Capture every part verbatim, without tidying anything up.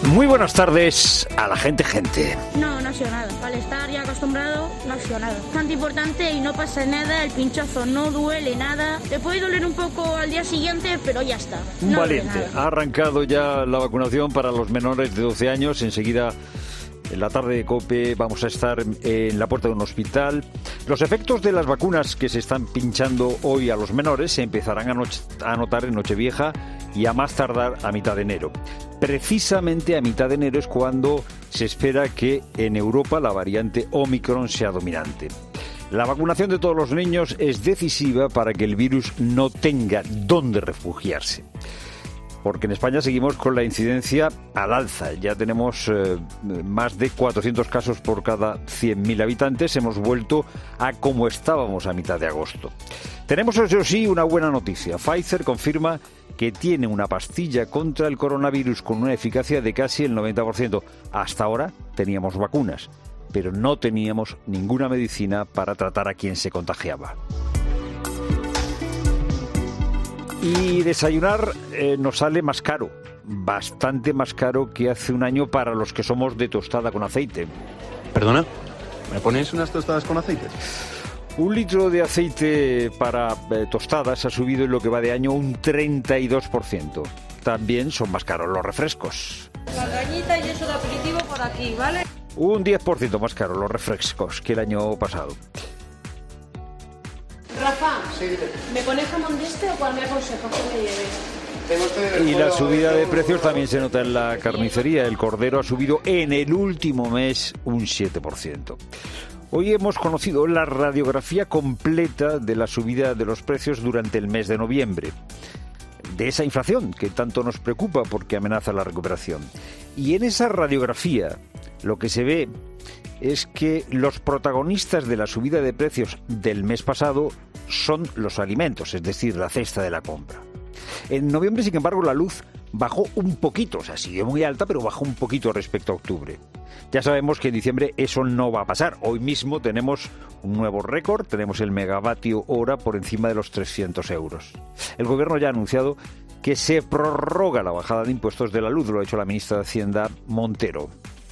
Muy buenas tardes a la gente, gente. No, no ha sido nada. Al estar ya acostumbrado, no ha sido nada. Bastante importante y no pasa nada, el pinchazo no duele nada. Te puede doler un poco al día siguiente, pero ya está. Un No valiente. Ha arrancado ya la vacunación para los menores de doce años. Enseguida, en la tarde de COPE, vamos a estar en la puerta de un hospital. Los efectos de las vacunas que se están pinchando hoy a los menores se empezarán a, no- a notar en Nochevieja y a más tardar a mitad de enero. Precisamente a mitad de enero es cuando se espera que en Europa la variante Omicron sea dominante. La vacunación de todos los niños es decisiva para que el virus no tenga dónde refugiarse. Porque en España seguimos con la incidencia al alza. Ya tenemos eh, más de cuatrocientos casos por cada cien mil habitantes. Hemos vuelto a como estábamos a mitad de agosto. Tenemos, eso sí, una buena noticia. Pfizer confirma que tiene una pastilla contra el coronavirus con una eficacia de casi el noventa por ciento. Hasta ahora teníamos vacunas, pero no teníamos ninguna medicina para tratar a quien se contagiaba. Y desayunar eh, nos sale más caro, bastante más caro que hace un año para los que somos de tostada con aceite. ¿Perdona? ¿Me ponéis unas tostadas con aceite? Un litro de aceite para eh, tostadas ha subido en lo que va de año un treinta y dos por ciento. También son más caros los refrescos. La cañita y eso de aperitivo por aquí, ¿vale? Un diez por ciento más caro los refrescos que el año pasado. Rafa, ¿me pones jamón de este o cuál me aconsejas que me lleves? Y la subida de precios también se nota en la carnicería. El cordero ha subido en el último mes un siete por ciento. Hoy hemos conocido la radiografía completa de la subida de los precios durante el mes de noviembre. De esa inflación que tanto nos preocupa porque amenaza la recuperación. Y en esa radiografía lo que se ve es que los protagonistas de la subida de precios del mes pasado son los alimentos, es decir, la cesta de la compra. En noviembre, sin embargo, la luz bajó un poquito, o sea, siguió muy alta, pero bajó un poquito respecto a octubre. Ya sabemos que en diciembre eso no va a pasar. Hoy mismo tenemos un nuevo récord, tenemos el megavatio hora por encima de los trescientos euros. El gobierno ya ha anunciado que se prorroga la bajada de impuestos de la luz, lo ha hecho la ministra de Hacienda, Montero.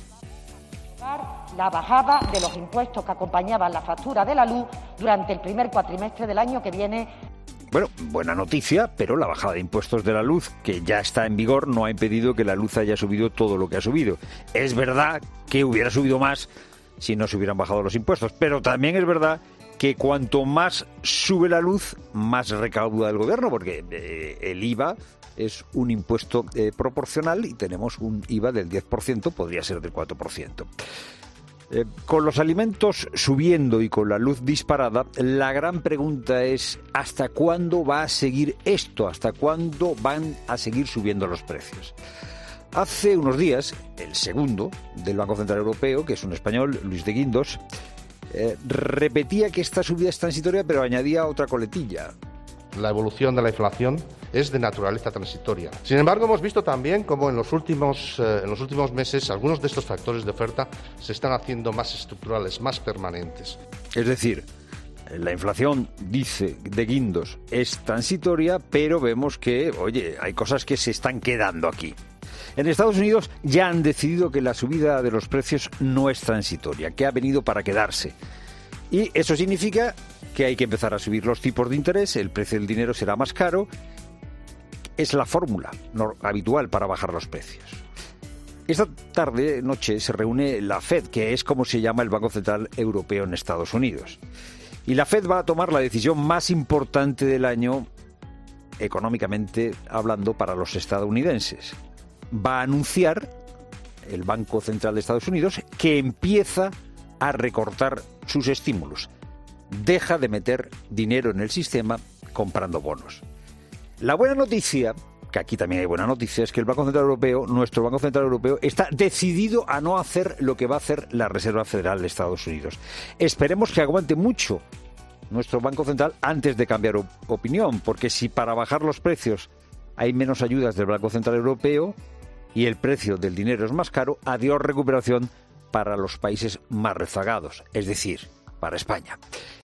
La bajada de los impuestos que acompañaban la factura de la luz durante el primer cuatrimestre del año que viene. Bueno, buena noticia, pero la bajada de impuestos de la luz, que ya está en vigor, no ha impedido que la luz haya subido todo lo que ha subido. Es verdad que hubiera subido más si no se hubieran bajado los impuestos, pero también es verdad que cuanto más sube la luz, más recauda el gobierno, porque eh, el I V A es un impuesto eh, proporcional y tenemos un I V A del diez por ciento, podría ser del cuatro por ciento. Eh, con los alimentos subiendo y con la luz disparada, la gran pregunta es ¿hasta cuándo va a seguir esto? ¿Hasta cuándo van a seguir subiendo los precios? Hace unos días, el segundo del Banco Central Europeo, que es un español, Luis de Guindos, eh, repetía que esta subida es transitoria, pero añadía otra coletilla. La evolución de la inflación es de naturaleza transitoria. Sin embargo, hemos visto también cómo en los últimos, eh, en los últimos meses algunos de estos factores de oferta se están haciendo más estructurales, más permanentes. Es decir, la inflación, dice de Guindos, es transitoria, pero vemos que, oye, hay cosas que se están quedando aquí. En Estados Unidos ya han decidido que la subida de los precios no es transitoria, que ha venido para quedarse. Y eso significa que hay que empezar a subir los tipos de interés, el precio del dinero será más caro. Es la fórmula no, habitual para bajar los precios. Esta tarde, noche, se reúne la Fed, que es como se llama el Banco Central Europeo en Estados Unidos. Y la Fed va a tomar la decisión más importante del año, económicamente hablando, para los estadounidenses. Va a anunciar, el Banco Central de Estados Unidos, que empieza a recortar sus estímulos. Deja de meter dinero en el sistema comprando bonos. La buena noticia, que aquí también hay buena noticia, es que el Banco Central Europeo, nuestro Banco Central Europeo, está decidido a no hacer lo que va a hacer la Reserva Federal de Estados Unidos. Esperemos que aguante mucho nuestro Banco Central antes de cambiar op- opinión, porque si para bajar los precios hay menos ayudas del Banco Central Europeo y el precio del dinero es más caro, adiós recuperación para los países más rezagados, es decir, para España.